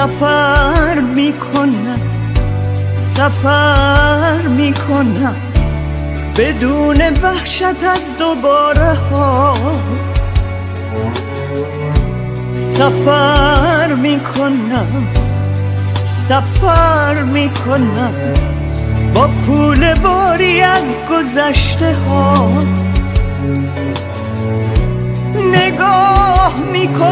سفر میکنم، سفر میکنم بدون وحشت از دوباره ها. سفر میکنم، سفر میکنم با کوله باری از گذشته ها. نگاه میکنم